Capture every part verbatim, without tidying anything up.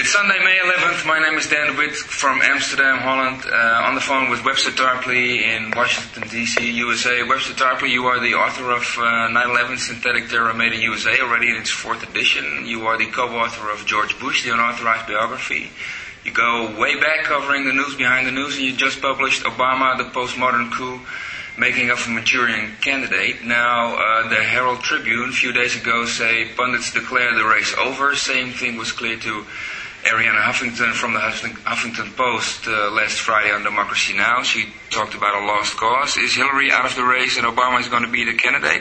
It's Sunday, May eleventh. My name is Dan de Wit from Amsterdam, Holland. Uh, on the phone with Webster Tarpley in Washington, D C, U S A. Webster Tarpley, you are the author of uh, nine eleven Synthetic Terror Made in U S A, already in its fourth edition. You are the co-author of George Bush, the unauthorized biography. You go way back covering the news behind the news, and you just published Obama, the Postmodern Coup, Making of a Manchurian Candidate. Now, uh, the Herald Tribune a few days ago say pundits declare the race over. Same thing was clear to Arianna Huffington from the Huffington Post uh, last Friday on Democracy Now! She talked about a lost cause. Is Hillary out of the race and Obama is going to be the candidate?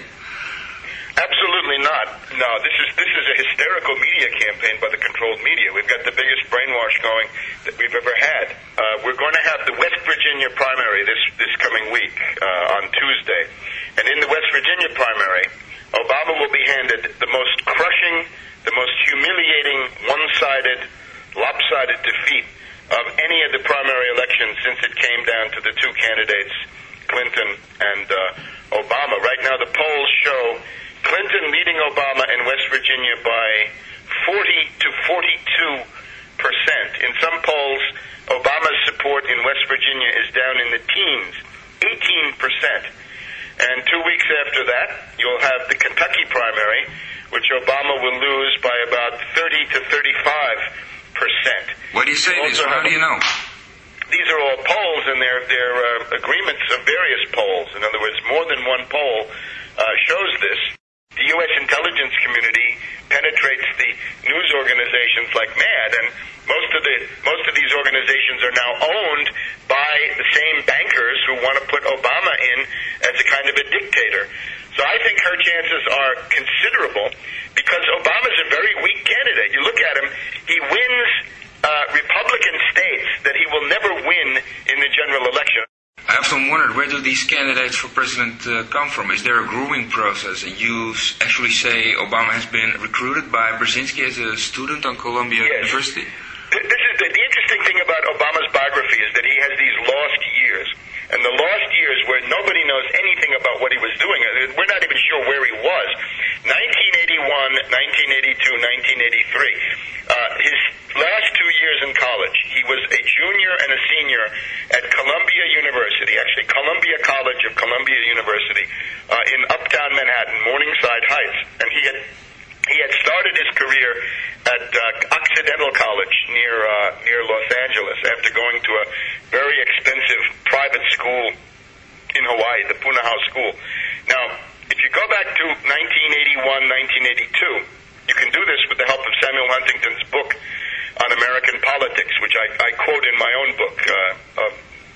Absolutely not. No, this is this is a hysterical media campaign by the controlled media. We've got the biggest brainwash going that we've ever had. Uh, we're going to have the West Virginia primary this, this coming week uh, on Tuesday. And in the West Virginia primary, Obama will be handed the most crushing, the most humiliating, one-sided, lopsided defeat of any of the primary elections since it came down to the two candidates, Clinton and uh, Obama. Right now the polls show Clinton leading Obama in West Virginia by forty to forty-two percent. In some polls, Obama's support in West Virginia is down in the teens, eighteen percent. And two weeks after that, you'll have the Kentucky primary, which Obama will lose by about thirty to thirty-five percent. What do you say this? How do you know? These are all polls, and they're, they're uh, agreements of various polls. In other words, more than one poll uh, shows this. The U S intelligence community penetrates the news organizations like mad, and most of the most of these organizations are now owned by the same bankers who want to put Obama in as a kind of a dictator. So I think her chances are considerable because Obama's a very weak candidate. You look at him, he wins uh, Republican states that he will never win in the general election. I often wondered, where do these candidates for president uh, come from? Is there a grooming process? And you actually say Obama has been recruited by Brzezinski as a student on Columbia yes. University? This is the, the interesting thing about Obama's biography is that he has these lost years. And the lost years where nobody knows anything about what he was doing. We're not even sure where he was. nineteen eighty-one, nineteen eighty-two, nineteen eighty-three. Uh, his last two years in college, he was a junior and a senior at Columbia University, actually Columbia College of Columbia University uh, in uptown Manhattan, Morningside Heights. And he had he had started his career at uh, Occidental College near uh, near Los Angeles after going to a very expensive private school in Hawaii, the Punahou School. Now, if you go back to nineteen eighty-one, nineteen eighty-two, you can do this with the help of Samuel Huntington's book on American politics, which I, I quote in my own book, uh, uh,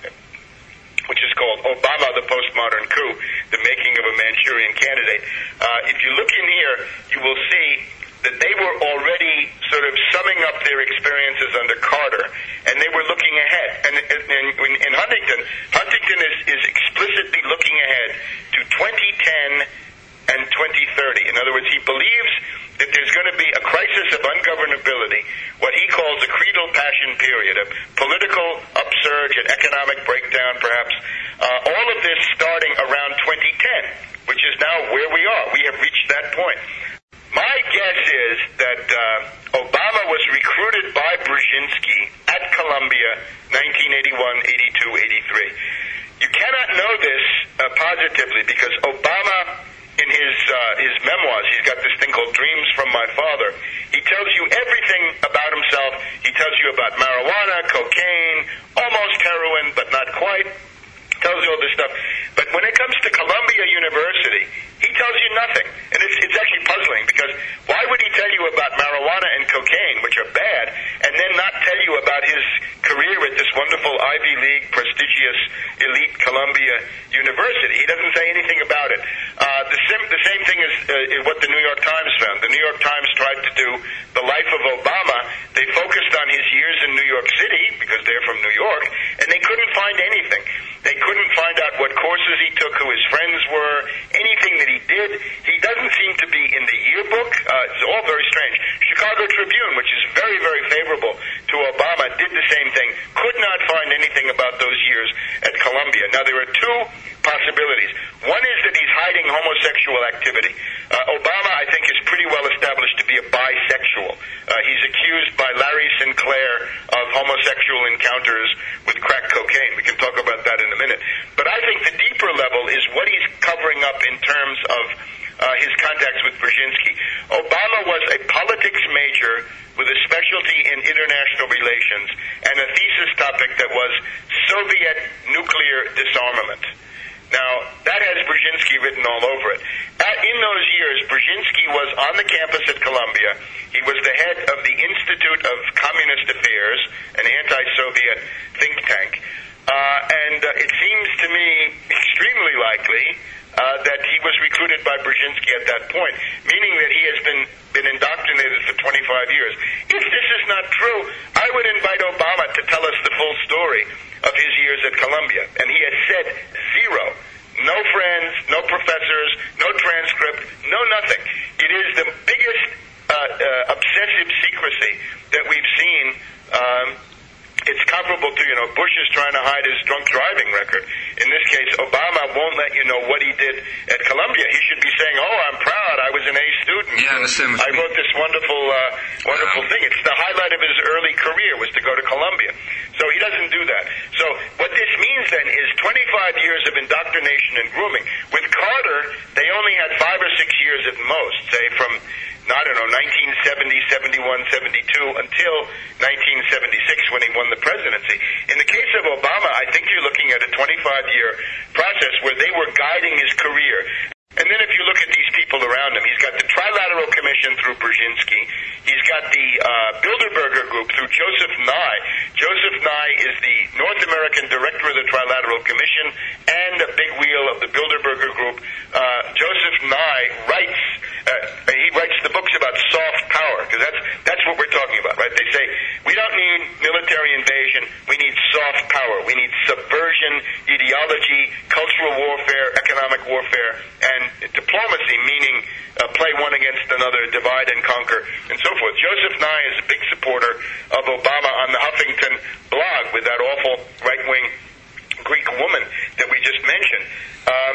which is called Obama, the Postmodern Coup, the Making of a Manchurian Candidate. Uh, if you look in here, you will see that they were already sort of summing up their experiences under Carter, and they were looking ahead. And in, in Huntington, Huntington is, is explicitly looking ahead to twenty ten and twenty thirty. In other words, he believes that there's going to be a crisis of ungovernability, what he calls a creedal passion period, a political upsurge, an economic breakdown perhaps, uh, all of this starting around twenty ten, which is now where we are. We have reached that point. My guess is that uh, Obama was recruited by Brzezinski at Columbia nineteen eighty-one, eighty-two, eighty-three. You cannot know this uh, positively because Obama, in his uh, his memoirs, he's got this thing called Dreams from My Father. He tells you everything about himself. He tells you about marijuana, cocaine, almost heroin, but not quite. Tells you all this stuff. But when it comes to Columbia University, he tells you nothing. And it's, it's actually puzzling because why would he tell you about marijuana and cocaine, which are bad, and then not tell you about his career at this wonderful Ivy League, prestigious, elite Columbia University? He doesn't say anything about it. Uh, the, sim- the same thing is, uh, is what the New York Times found. The New York Times tried to do the life of Obama. They focused on his years in New York City because they're from New York, and they couldn't find anything. They couldn't find out what courses he took, who his friends were, anything that he did. He doesn't seem to be in the yearbook. Uh, it's all very strange. Chicago Tribune, which is very, very favorable to Obama, did the same thing. Could not find anything about those years at Columbia. Now, there are two possibilities. One is that he's hiding homosexual activity. Uh, Obama, I think, is pretty well established to be a bisexual. Uh, he's accused by Larry Sinclair eclair of homosexual encounters with crack cocaine. We can talk about that in a minute. But I think the deeper level is what he's covering up in terms of uh, his contacts with Brzezinski. Obama was a politics major with a specialty in international relations and a thesis topic that was Soviet nuclear disarmament. Now, that has Brzezinski written all over it. At, in those years, Brzezinski was on the campus at Columbia. He was the head of the Institute of Communist Affairs, an anti-Soviet think tank. Uh, and uh, it seems to me extremely likely uh, that he was recruited by Brzezinski at that point, meaning that he has been, been indoctrinated for twenty-five years. If this is not true, I would invite Obama to tell us the full story of his years at Columbia. And he has said zero. No friends, no professors, no transcript, no nothing. It is the biggest uh, uh, obsessive secrecy that we've seen. Um, it's comparable to, you know, Bush is trying to hide his drunk driving record. In this case, Obama won't let you know what he did at Columbia. He should be saying, oh, I'm proud, I was an A student. Yeah, I, I wrote this wonderful uh, wonderful thing. It's the highlight of his early career was to go to Columbia. So he doesn't do that. So what this means then is twenty-five years of indoctrination and grooming. With Carter, they only had five or six years at most, say from, I don't know, nineteen seventy, seventy-one, seventy-two until nineteen seventy-six when he won the presidency. In the case of Obama, I think you're looking at a twenty-five year process where they were guiding his career. And then if you look at these people around him, he's got the Trilateral Commission through Brzezinski. He's got the uh, Bilderberger Group through Joseph Nye. Joseph Nye is the North American director of the Trilateral Commission and a big wheel of the Bilderberger Group. Uh, Joseph Nye writes, uh, he writes the books about soft power, because that's, that's what we're talking about, right? They say, we don't need military invasion, we need soft power. We need subversion, ideology, cultural warfare, economic warfare, and diplomacy, meaning uh, play one against another, divide and conquer, and so forth. Joseph Nye is a big supporter of Obama on the Huffington blog with that awful right-wing Greek woman that we just mentioned. Um,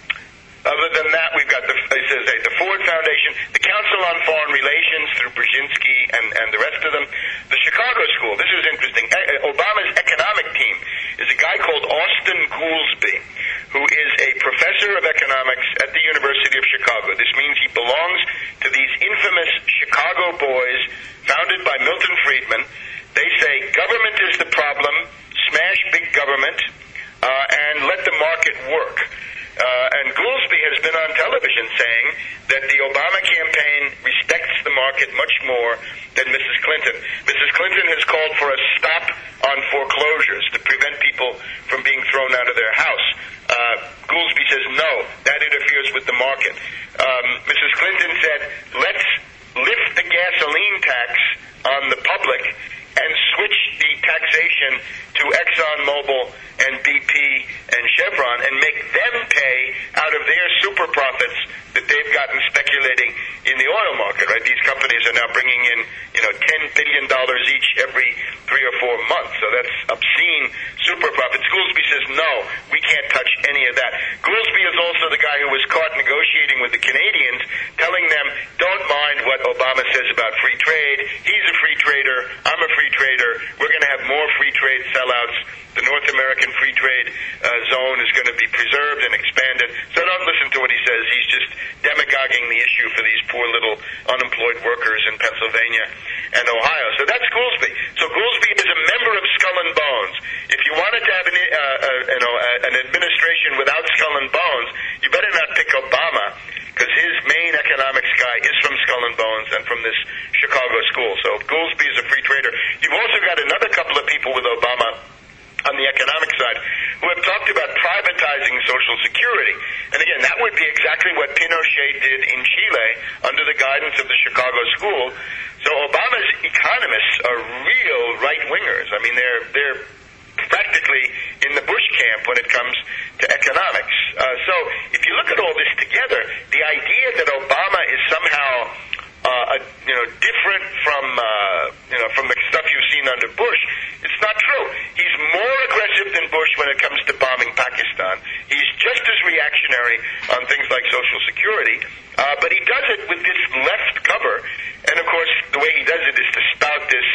other than that, we've got the, it says, hey, the Ford Foundation, the Council on Foreign Relations through Brzezinski and, and the rest of them, the Chicago School. This is interesting. Obama's economic team is a guy called Austin Goolsbee, who is a professor of economics at the University of Chicago. This means he belongs to these infamous Chicago boys founded by Milton Friedman. They say government is the problem, smash big government, uh, and let the market work. Uh, and Goolsbee has been on television saying that the Obama campaign respects the market much more than Missus Clinton. Missus Clinton has called for a stop on foreclosures to prevent people from being thrown out of their house. Uh, Goolsbee says, no, that interferes with the market. Um, Missus Clinton said, let's lift the gasoline tax on the public and switch the taxation to ExxonMobil and B P and Chevron and make them pay out of their super profits that they've gotten speculating in the oil market, right? These companies are now bringing in, you know, ten billion dollars each every three or four months. So that's obscene super profits. Goolsbee says, no, we can't touch any of that. Goolsbee is also the guy who was caught negotiating with the Canadians, telling them, don't mind what Obama says about free trade. He's a free trader. I'm a free trader. We're going to have more free trade sellouts. The North American free trade uh, zone is going to be preserved and expanded. So don't listen to what he says. He's just demagoguing the issue for these poor little unemployed workers in Pennsylvania and Ohio. So that's Goolsbee. So Goolsbee is a member of Skull and Bones. If you wanted to have an, uh, uh, you know, uh, an administration without Skull and Bones, you better not pick Obama, because his main economics guy is from Skull and Bones and from this Chicago school. So Goolsbee is a free trader. You've also got another couple of people with Obama on the economic side, who have talked about privatizing Social Security. And again, that would be exactly what Pinochet did in Chile under the guidance of the Chicago School. So Obama's economists are real right-wingers. I mean, they're they're practically in the Bush camp when it comes to economics. Uh, so if you look at all this together, the idea that Obama is somehow Uh, a, you know, different from, uh, you know, from the stuff you've seen under Bush, it's not true. He's more aggressive than Bush when it comes to bombing Pakistan. He's just as reactionary on things like Social Security, uh, but he does it with this left cover. And, of course, the way he does it is to spout this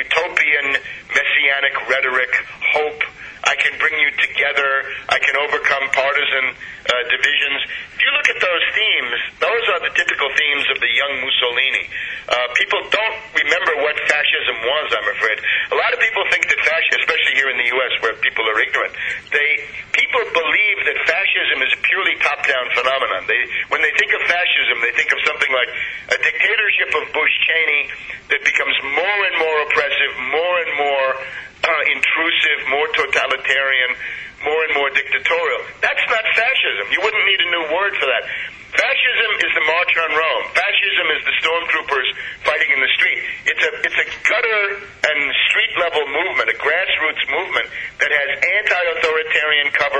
utopian, messianic rhetoric, hope. I can bring you together. I can overcome partisan uh, divisions. If you look at those themes, those are the typical themes of the young Mussolini. Uh, people don't remember what fascism was, I'm afraid. A lot of people think that fascism, especially here in the U S where people are ignorant, they people believe that fascism is a purely top-down phenomenon. They, when they think of fascism, they think of something like a dictatorship of Bush Cheney that becomes more and more oppressive, more and more uh, intrusive, more totalitarian, more and more dictatorial. That's not fascism. You wouldn't need a new word for that. Fascism is the March on Rome. Fascism is the stormtroopers fighting in the street. It's a it's a gutter and street level movement, a grassroots movement that has anti-authoritarian cover,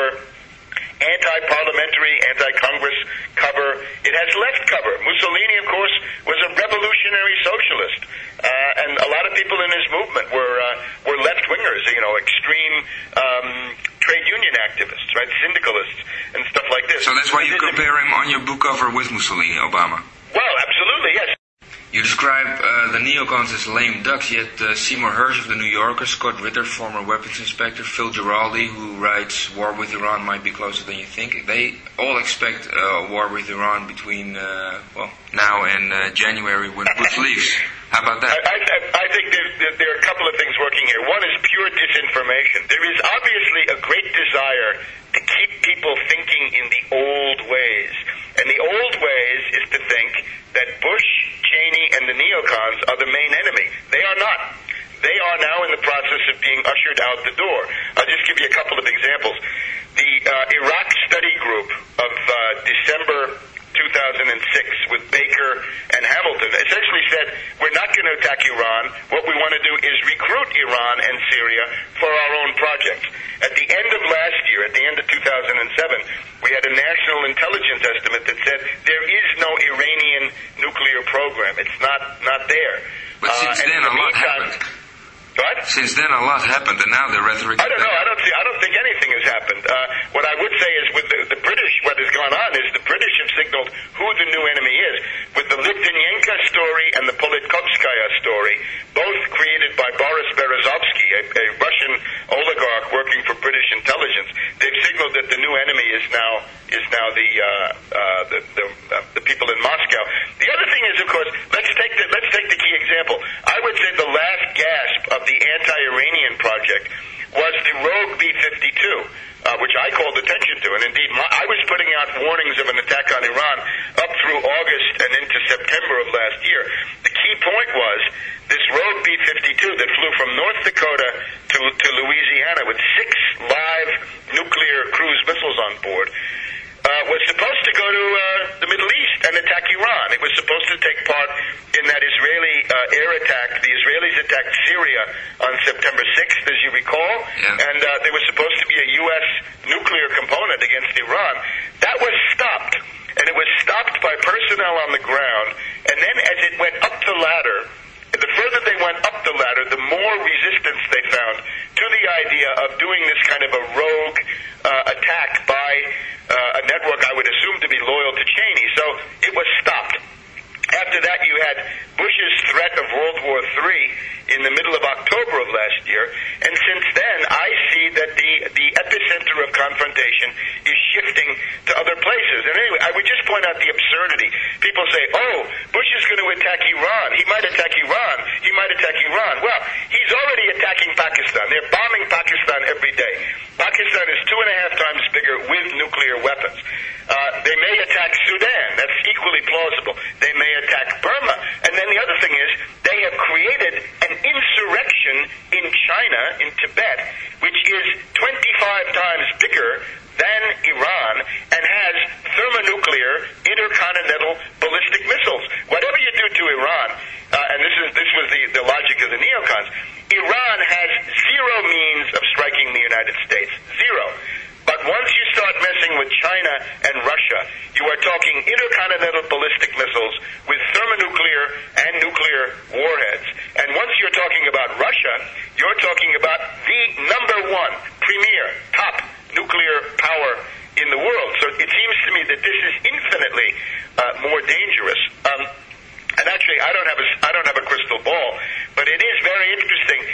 anti-parliamentary, anti-Congress cover. It has left cover. Mussolini, of course, was a revolutionary socialist, uh, and a lot of people in his movement were uh, were left-wingers, you know, extreme um, trade union activists, right, syndicalists, and stuff like this. So that's why you compare him on your book cover with Mussolini, Obama? Well, absolutely, yes. You describe uh, the neocons as lame ducks, yet uh, Seymour Hersh of the New Yorker, Scott Ritter, former weapons inspector, Phil Giraldi, who writes War with Iran might be closer than you think, they all expect uh, a war with Iran between, uh, well, now and uh, January when Bush leaves. How about that? I, I, I think there, there are a couple of things working here. One is pure disinformation. There is obviously a great desire to keep people thinking in the old ways. And the old ways is to think that Bush, Cheney, and the neocons are the main enemy. They are not. They are now in the process of being ushered out the door. I'll just give you a couple of examples. The uh, Iraq Study Group of uh, December two thousand six with Baker and Hamilton essentially said, we're not going to attack Iran. What we want to do is recruit Iran and Syria for our own projects. At the end of last year, at the end of two thousand seven, we had a national intelligence estimate that said there is no Iranian nuclear program. It's not, not there. But since uh, then, a lot happened. What? Since then, a lot happened, and now the rhetoric... I don't know. I don't see. I don't think anything has happened. Uh, what I would say is with the, the British, what has gone on is the British have signaled who the new enemy is. With the Litvinenko story and the Politkovskaya story, both created by Boris Berezovsky, a, a Russian oligarch working for British intelligence, they've signaled that the new enemy is now is now the uh, uh, the the, uh, the people in Moscow. The other thing is, of course, let's take the let's take the key example. I would say the last gasp of the anti-Iranian project was the rogue B fifty-two, uh, which I called attention to. And indeed, my, I was putting out warnings of an attack on Iran up through August and into September of last year. The key point was this rogue B fifty-two that flew from North Dakota to, to Louisiana with six live nuclear cruise missiles on board, Uh, was supposed to go to uh, the Middle East and attack Iran. It was supposed to take part in that Israeli uh, air attack. The Israelis attacked Syria on September sixth, as you recall, yeah. and uh, there was supposed to be a U S nuclear component against Iran. That was stopped, and it was stopped by personnel on the ground, and then as it went up the ladder, the further they went up the ladder, the more resistance they found to the idea of doing this kind of a rogue uh, attack by uh, a network I would assume to be loyal to Cheney. So it was stopped. After that, you had Bush's threat of World War Three in the middle of October of last year, and since then, I see that the the epicenter of confrontation is shifting to other places. And anyway, I would just point out the absurdity. People say, oh, Bush is going to attack Iran. He might attack Iran. He might attack Iran. Well, he's already attacking Pakistan. They're bombing Pakistan every day. Pakistan is two and a half times bigger with nuclear weapons. Uh, they may attack Sudan. That's equally plausible. They may attack Burma. And then the other thing is, they have created an insurrection in China, in Tibet, which is twenty-five times bigger than Iran and has thermonuclear intercontinental ballistic missiles. Whatever you do to Iran, uh, and this is this was the, the logic of the neocons, Iran has zero means of striking the United States. Zero. But once you start messing with China and Russia, you are talking intercontinental ballistic missiles with thermonuclear and nuclear warheads. And once you're talking about Russia, you're talking about the number one, premier, top nuclear power in the world. So it seems to me that this is infinitely uh, more dangerous. Um, and actually, I don't have a, I don't have a crystal ball, but it is very interesting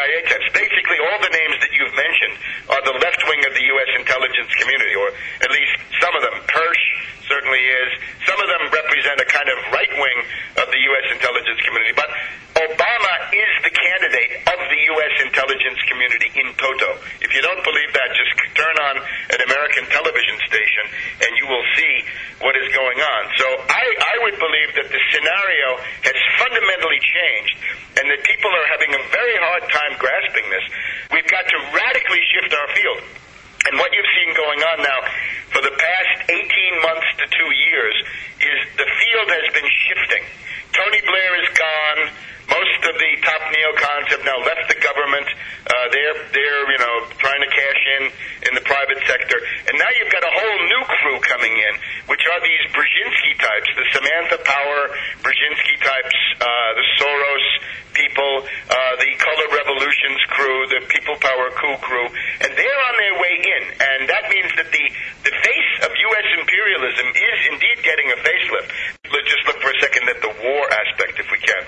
A types. Basically, all the names that you've mentioned are the left wing of the U S intelligence community, or at least some of them. Hirsch certainly is. Some of them represent a kind of right wing of the U S intelligence community. But Obama is the candidate of the U S intelligence community in toto. If you don't believe that, just turn on an American television station and you will see what is going on. So I, I would believe that the scenario has fundamentally changed and that people are having a very hard time grasping this. We've got to radically shift our field. And what you've seen going on now for the past eighteen months to two years is the field has been shifting. Tony Blair is gone. Most of the top neocons have now left the government. Uh, they're, they're, you know, trying to cash in in the private sector. And now you've got a whole new crew coming in, which are these Brzezinski types, the Samantha Power Brzezinski types, uh, the Soros people, uh, the Color Revolutions crew, the People Power coup crew. And they're on their way in. And that means that the, the face of U S imperialism is indeed getting a facelift. Let's just look for a second at the war aspect, if we can.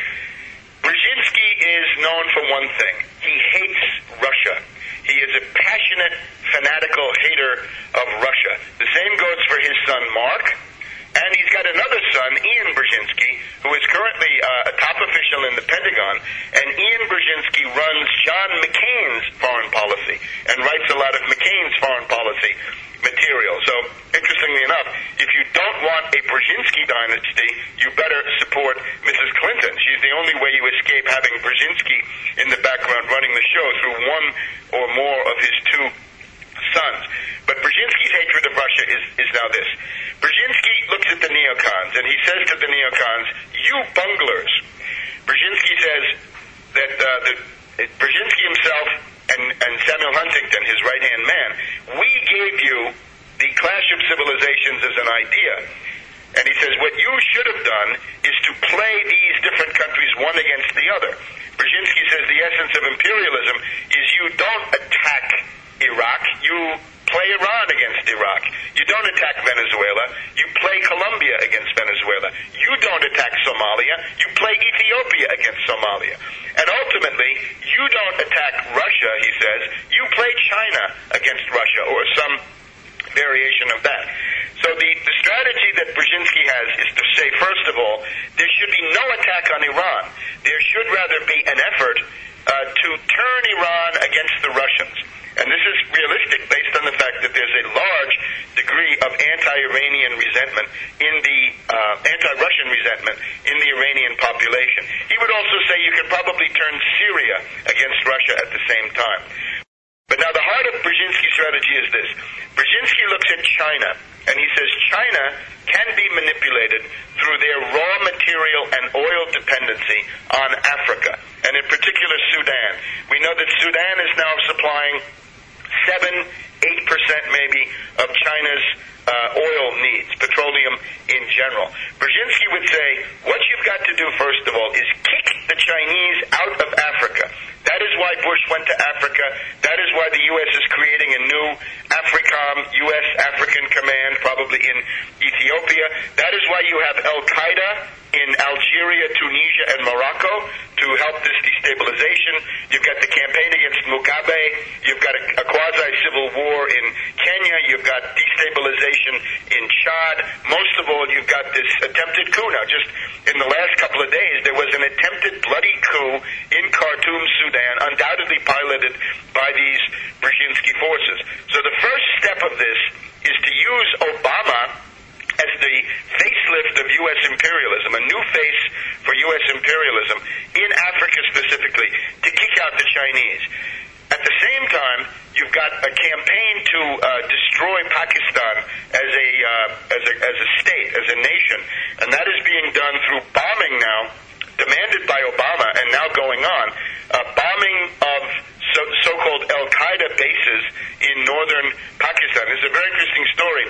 Brzezinski is known for one thing. He hates Russia. He is a passionate, fanatical hater of Russia. The same goes for his son, Mark. And he's got another son, Ian Brzezinski, who is currently uh, a top official in the Pentagon. And Ian Brzezinski runs John McCain's foreign policy and writes a lot of McCain's foreign policy material. So, interestingly enough, if you don't want a Brzezinski dynasty, you better support Missus Clinton. She's the only way you escape having Brzezinski in the background running the show through one or more of his two sons. But Brzezinski's hatred of Russia is, is now this. Brzezinski looks at the neocons and he says to the neocons, you bunglers. Brzezinski says that uh, the, Brzezinski himself and, and Samuel Huntington, his right-hand man, we gave you the Clash of Civilizations as an idea. And he says, what you should have done is to play these different countries one against the other. Brzezinski says the essence of imperialism is you don't attack Iraq, you play Iran against Iraq. You don't attack Venezuela, you play Colombia against Venezuela. You don't attack Somalia, you play Ethiopia against Somalia. And ultimately, you don't attack Russia, he says, you play China against Russia, or some variation of that. So the, the strategy that Brzezinski has is to say, first of all, there should be no attack on Iran. There should rather be an effort uh, to turn Iran against the Russians. And this is realistic based on the fact that there's a large degree of anti-Iranian resentment in the, uh, anti-Russian resentment in the Iranian population. He would also say you could probably turn Syria against Russia at the same time. But now the heart of Brzezinski's strategy is this. Brzezinski looks at China, and he says China can be manipulated through their raw material and oil dependency on Africa, and in particular Sudan. We know that Sudan is now supplying seven, eight percent maybe of China's uh, oil needs, petroleum in general. Brzezinski would say, what you've got to do, first of all, is kick the Chinese out of Africa. That is why Bush went to Africa. That is why the U S is creating a new AFRICOM, U S African Command, probably in Ethiopia. That is why you have Al-Qaeda in Algeria, Tunisia, and Morocco to help this destabilization. You've got the campaign against Mugabe. You've got a, a quasi-civil war in Kenya. You've got destabilization in Chad. Most of all, you've got this attempted coup. Now, just in the last couple of days, there was an attempted bloody coup in Khartoum, Sudan, undoubtedly piloted by these Brzezinski forces. So the first step of this is to use Obama as the facelift of U S imperialism, a new face for U S imperialism in Africa specifically, to kick out the Chinese. At the same time, you've got a campaign to uh, destroy Pakistan as a, uh, as a as a state, as a nation, and that is being done through bombing now, demanded by Obama and now going on, uh, bombing of so, so-called Al-Qaeda bases in northern Pakistan. This is a very interesting story.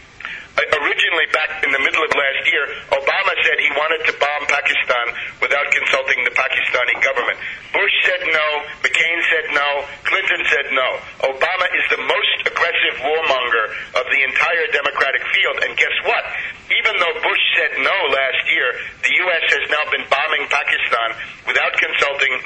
Originally, back in the middle of last year, Obama said he wanted to bomb Pakistan without consulting the Pakistani government. Bush said no, McCain said no, Clinton said no. Obama is the most aggressive warmonger of the entire Democratic field, and guess what? Even though Bush said no last year, the U S has now been bombing Pakistan without consulting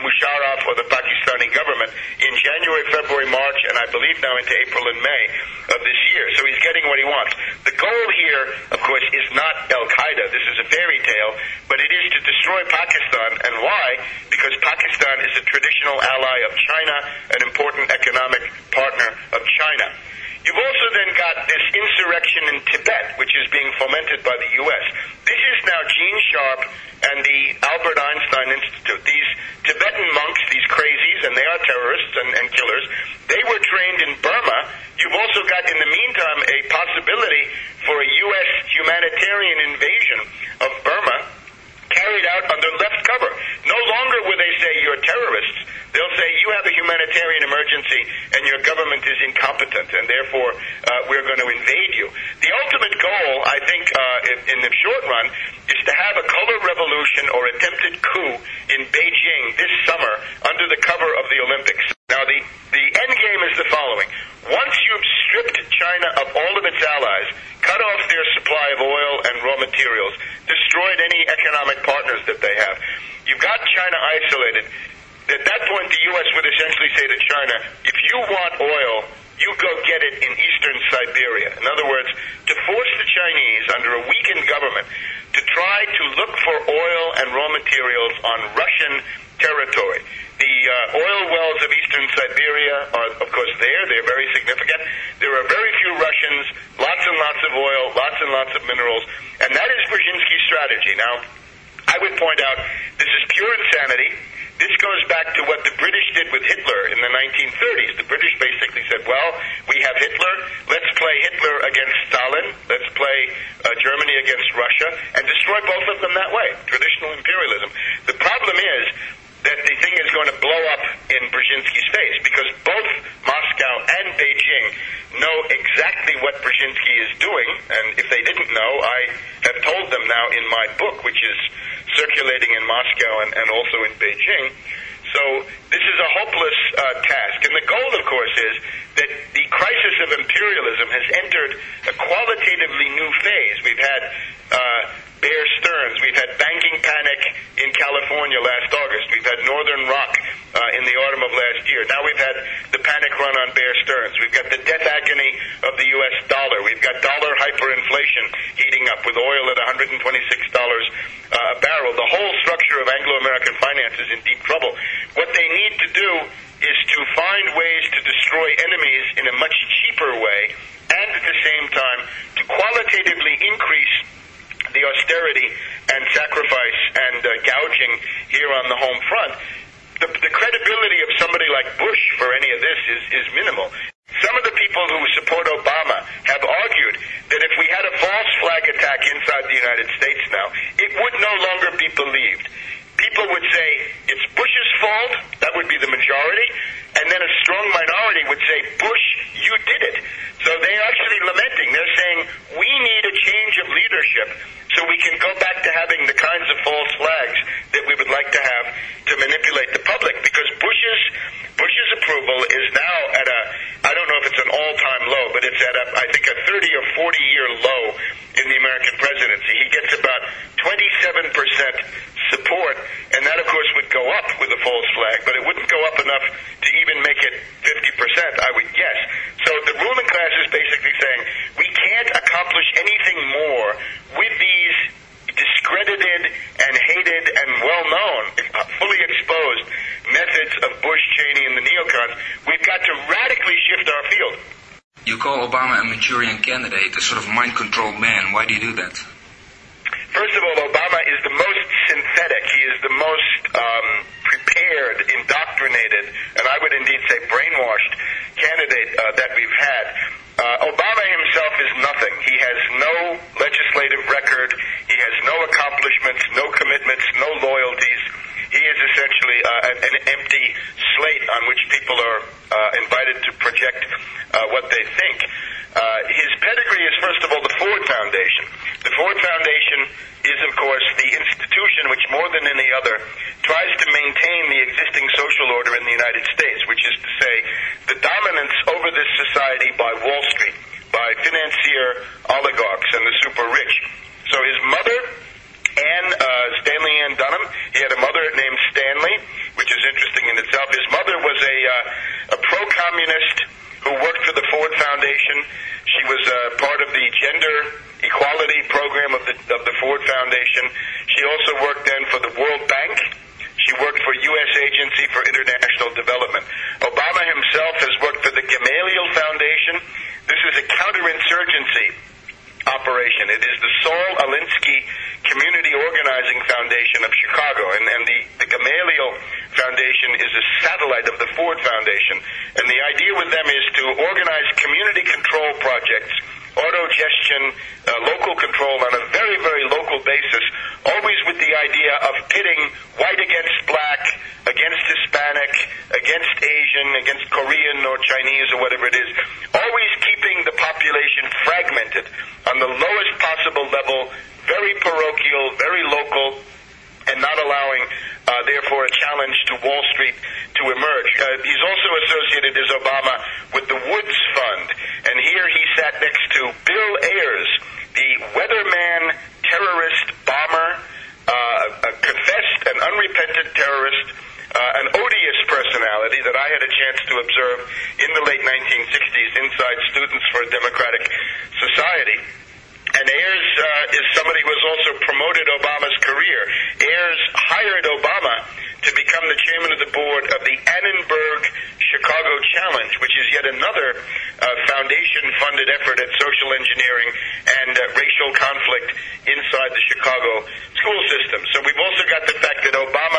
Musharraf or the Pakistani government in January, February, March, and I believe now into April and May of this year. So he's getting what he wants. The goal here, of course, is not Al-Qaeda. This is a fairy tale, but it is to destroy Pakistan. And why? Because Pakistan is a traditional ally of China, an important economic partner of China. You've also then got this insurrection in Tibet, which is being fomented by the U S. This is now Gene Sharp and the Albert Einstein Institute. These Tibetan monks, these crazies, and they are terrorists and, and killers, they were trained in Burma. You've also got, in the meantime, a possibility for a U S humanitarian invasion of Burma carried out under left cover. No longer will they say you're terrorists. They'll say you have a humanitarian emergency and your government is incompetent, and therefore uh, we're going to invade you. The ultimate goal, I think, uh, in, in the short run, is to have a color revolution or attempted coup in Beijing this summer under the cover of the Olympics. Now, the, the end game is the following. Once you've stripped China of all of its allies, cut off their supply of oil and raw materials, destroyed any economic partners that they have, you've got China isolated. At that point, the U S would essentially say to China, if you want oil, you go get it in eastern Siberia. In other words, to force the Chinese, under a weakened government, to try to look for oil and raw materials on Russian territory. The uh, oil wells of eastern Siberia are, of course, there. They're very significant. There are very few Russians, lots and lots of oil, lots and lots of minerals, and that is Brzezinski's strategy. Now, I would point out this is pure insanity. This goes back to what the British did with Hitler in the nineteen thirties. The British basically said, well, we have Hitler, let's play Hitler against Stalin, let's play uh, Germany against Russia, and destroy both of them that way, traditional imperialism. The problem is that the thing is going to blow up in Brzezinski's face, because both Moscow and Beijing know exactly what Brzezinski is doing, and if they didn't know, I have told them now in my book, which is circulating in Moscow and, and also in Beijing. So this is a hopeless uh, task. And the goal, of course, is that the crisis of imperialism has entered a qualitatively new phase. We've had uh, Bear Stearns. We've had banking panic in California last August. We've had Northern Rock uh, in the autumn of last year. Now we've had the panic run on Bear Stearns. We've got the death agony of the U S dollar. We've got dollar hyperinflation heating up with oil at one hundred twenty-six dollars uh, a barrel. The whole structure of Anglo-American finance is in deep trouble. What they need to do is to find ways to destroy enemies in a much cheaper way, and at the same time to qualitatively increase the austerity and sacrifice and uh, gouging here on the home front. The, the credibility of somebody like Bush for any of this is, is minimal. Some of the people who support Obama have argued that if we had a false flag attack inside the United States now, it would no longer be believed. People would say, it's Bush's fault, that would be the majority, and then a strong minority would say, Bush, you did it. So they're actually lamenting. They're saying, we need a change of leadership so we can go back to having the kinds of false flags that we would like to have to manipulate the public, because Bush's Bush's approval is now at a, I don't know if it's an all-time low, but it's at a, I think, a thirty or forty year low in the American presidency. He gets about twenty-seven percent support, and that, of course, would go up with a false flag, but it wouldn't go up enough to even make it fifty percent, I would guess. So the ruling class is basically saying, we can't accomplish anything more with these discredited and hated and well-known, fully exposed methods of Bush, Cheney, and the neocons. We've got to radically shift our field. You call Obama a Manchurian candidate, a sort of mind-controlled man. Why do you do that? First of all, Obama is the most synthetic. He is the most um, prepared, indoctrinated, and I would indeed say brainwashed candidate uh, that we've had. Uh, Obama himself is nothing. He has no legislative record. He has no accomplishments, no commitments, no loyalties. He is essentially uh, an empty slate on which people are uh, invited to project uh, what they think. Uh, his pedigree is, first of all, the Ford Foundation. The Ford Foundation is, of course, the institution which, more than any other, tries to maintain the existing social order in the United States, which is to say the dominance over this society by Wall Street, by financier oligarchs and the super rich. So his mother, Anne, uh, Stanley Ann Dunham, he had a mother named Stanley, which is interesting. S Agency for International Development. Obama himself has worked for the Gamaliel Foundation. This is a counterinsurgency operation. It is the Saul Alinsky Community Organizing Foundation of Chicago, and, and the, the Gamaliel Foundation is a satellite of the Ford Foundation. And the idea with them is to organize community control projects, autogestion, uh, local control on a very, very local basis, always with the idea of pitting white against black, against Hispanic, against Asian, against Korean or Chinese or whatever it is, always keeping the population fragmented on the lowest possible level, very parochial, very local, and not allowing, uh, therefore, a challenge to Wall Street to emerge. Uh, he's also associated, as Obama, with the Woods Fund, and here he sat next to Bill Ayers, the weatherman, terrorist, bomber, uh, a confessed and unrepentant terrorist, uh, an odious personality that I had a chance to observe in the late nineteen sixties inside Students for a Democratic Society. And Ayers uh, is somebody who has also promoted Obama's career. Ayers hired Obama to become the chairman of the board of the Annenberg Chicago Challenge, which is yet another uh, foundation-funded effort at social engineering and uh, racial conflict inside the Chicago school system. So we've also got the fact that Obama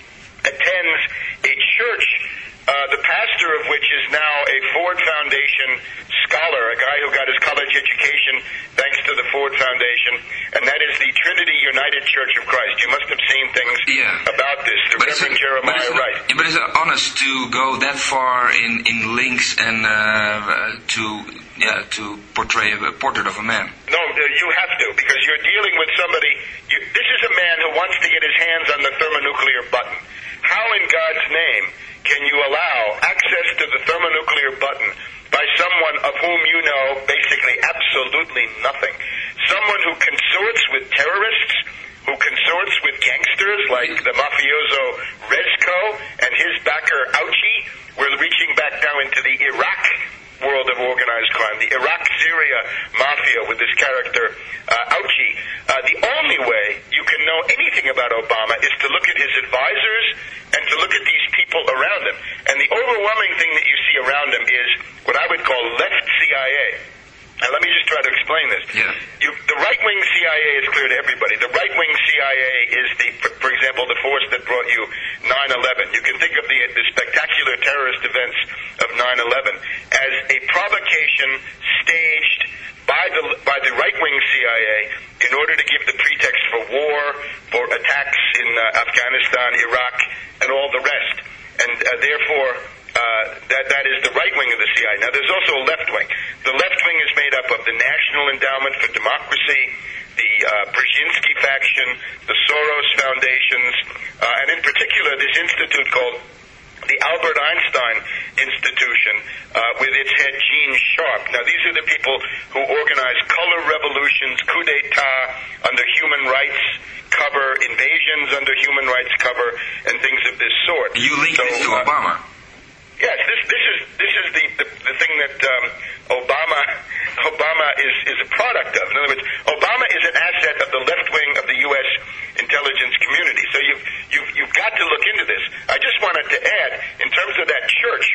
attends a church, uh, the pastor of which is now a Ford Foundation scholar, a guy who got his college education thanks to the Ford Foundation, and that is the Trinity United Church of Christ. You must have seen things yeah. about this. The but Reverend it, Jeremiah but Wright. It, but is it honest to go that far in, in links and uh, to yeah to portray a portrait of a man? No, you have to, because you're dealing with somebody. You, this is a man who wants to get his hands on the thermonuclear button. How in God's name can you allow access to the thermonuclear button by someone of whom you know basically absolutely nothing? Someone who consorts with terrorists, who consorts with gangsters like the mafioso Rezko and his backer Ouchi. We're reaching back now into the Iraq world of organized crime, the Iraq-Syria mafia with this character uh, Ouchi. Uh, the only way you can know anything about Obama is to look at his advisors and to look at these people around him. And the overwhelming thing that you see around him is what I would call left C I A. Now, let me just try to explain this. Yeah. You, the right-wing C I A is clear to everybody. The right-wing C I A is, the, for, for example, the force that brought you nine eleven. You can think of the, the spectacular terrorist events of nine eleven as a provocation staged by the by the right-wing C I A in order to give the pretext for war, for attacks in uh, Afghanistan, Iraq, and all the rest. And uh, therefore, uh, that that is the right wing of the C I A. Now, there's also a left wing. The left wing is made up of the National Endowment for Democracy, the uh, Brzezinski faction, the Soros foundations, uh, and in particular this institute called the Albert Einstein Institution, uh, with its head Gene Sharp. Now, these are the people who organize color revolutions, coup d'etat under human rights cover, invasions under human rights cover, and things of this sort. You link so, this to uh, Obama. Yes, this this is this is the the, the thing that um, Obama Obama is is a product of. In other words, Obama is an asset of the left wing of the U S intelligence community. So you've you've you've got to look into this. I just wanted to add, in terms of that church,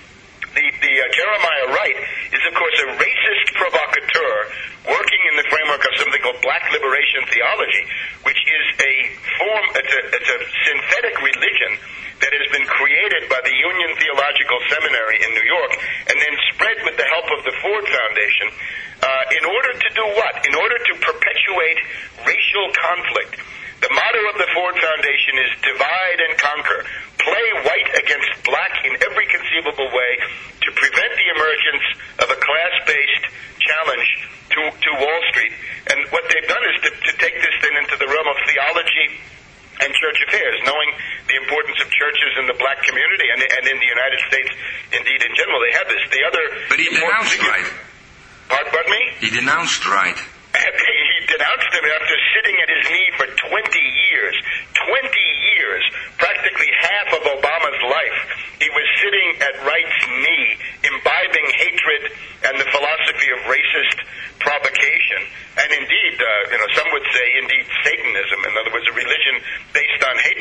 the the uh, Jeremiah Wright is of course a racist provocateur working in the framework of something called Black Liberation Theology, which is a form, it's a, it's a synthetic religion that has been created by the Union Theological Seminary in New York and then spread with the help of the Ford Foundation uh, in order to do what? In order to perpetuate racial conflict. The motto of the Ford Foundation is divide and conquer. Play white against black in every conceivable way to prevent the emergence of a class-based challenge to, to Wall Street. And what they've done is to, to take this then into the realm of theology and church affairs, knowing the importance of churches in the black community and, and in the United States, indeed, in general. They have this. The other... But he denounced right. Pardon, pardon me? He denounced right. He denounced him after sitting at his knee for twenty years. twenty years. Practically half of Obama's life. He was sitting at Wright's knee, imbibing hatred and the philosophy of racist provocation. And indeed, uh, you know, some would say, indeed, Satanism. In other words, a religion based on hatred cannot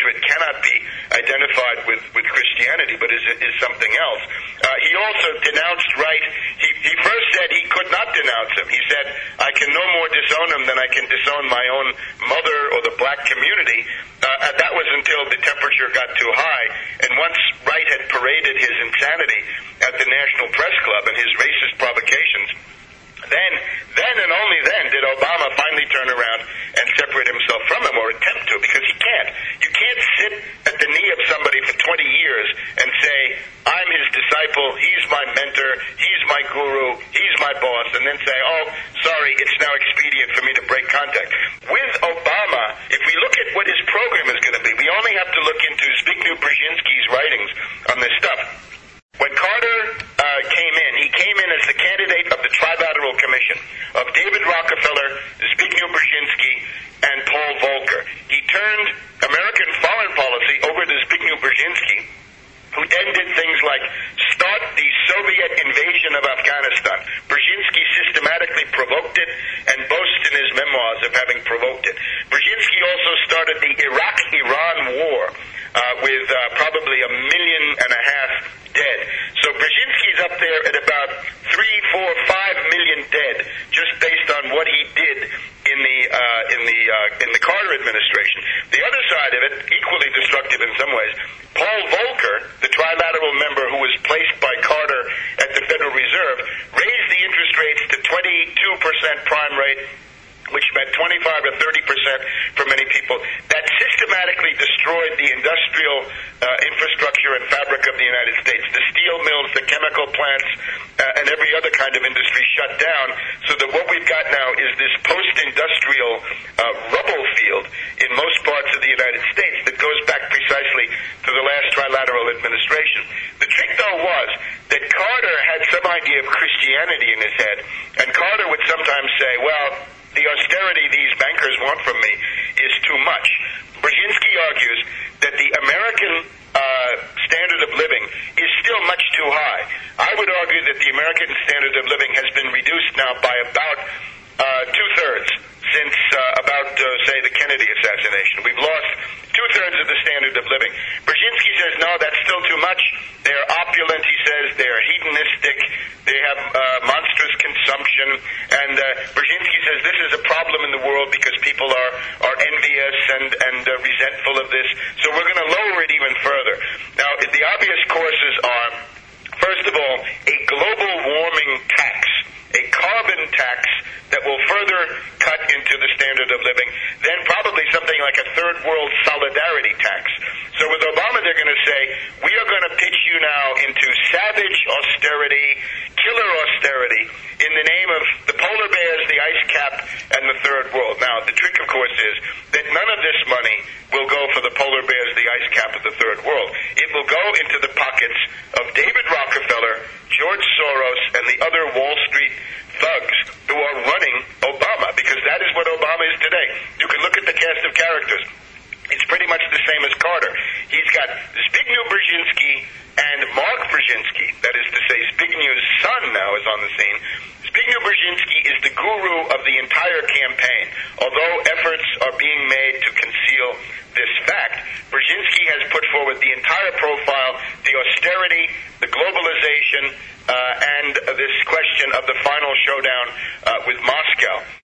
cannot be identified with, with Christianity, but is, is something else. Uh, he also denounced Wright. He, he first said he could not denounce him. He said, I can no more disown him than I can disown my own mother or the black community. Uh, and that was until the temperature got too high. And once Wright had paraded his insanity at the National Press Club and his racist provocations, then, then and only then did Obama finally turn around and separate himself from him, or attempt to, because he can't. You can't sit at the knee of somebody for twenty years and say, I'm his disciple, he's my mentor, he's my guru, he's my boss, and then say, oh, sorry, it's now expedient for me to break contact. With Obama, if we look at what his program is going to be, we only have to look into Zbigniew Brzezinski's writings on this stuff. When Carter uh, came in, he came in as the candidate of the Trilateral Commission of David Rockefeller, Zbigniew Brzezinski, and Paul Volcker. He turned American foreign policy over to Zbigniew Brzezinski, who then did things like start the Soviet invasion of Afghanistan. Brzezinski systematically provoked it and boasts in his memoirs of having provoked it. Brzezinski also started the Iraq-Iran war uh, with uh, probably a million and a half dead. So Brzezinski's up there at about three, four, five million dead, just based on what he did in the uh, in the uh, in the Carter administration. The other side of it, equally destructive in some ways, Paul Volcker, the trilateral member who was placed by Carter at the Federal Reserve, raised the interest rates to twenty-two percent prime rate, which meant twenty-five or thirty percent for many people. That systematically destroyed the industrial uh, infrastructure and fabric of the United States. The steel mills, the chemical plants, uh, and every other kind of industry shut down, so that what we've got now is this post-industrial uh, rubble field in most parts of the United States that goes back precisely to the last trilateral administration. The trick, though, was that Carter had some idea of Christianity in his head, and Carter would sometimes say, well, the austerity these bankers want from me is too much. Brzezinski argues that the American uh, standard of living is still much too high. I would argue that the American standard of living has been reduced now by about uh, two-thirds since uh, about, uh, say, the Kennedy assassination. We've lost two-thirds of the standard of living. Brzezinski says, no, that's still too much. They're opulent, he says. They're hedonistic. They have uh, monstrous consumption. And uh, Brzezinski says this is a problem in the world because people are, are envious and, and uh, resentful of this. So we're going to lower it even further. Now, the obvious courses are, first of all, a global warming tax, a carbon tax that will further cut into the standard of living, then probably something like a third world solidarity tax. So with Obama, they're going to say, we are going to pitch you now into savage austerity, killer austerity, in the name of the polar bears, the ice cap, and the third world. Now, the trick, of course, is that none of this money will go for the polar bears, the ice cap, of the third world. It will go into the pockets of David Rockefeller, George Soros, and the other Wall Street thugs who are running Obama, because that is what Obama is today. You can look at the cast of characters. It's pretty much the same as Carter. He's got Zbigniew Brzezinski and Mark Brzezinski, that is to say Zbignew's son now is on the scene. Zbigniew Brzezinski is the guru of the entire campaign, although efforts are being made to conceal this fact. Brzezinski has put forward the entire profile, the austerity, the globalization, uh, and this question of the final showdown uh, with Moscow.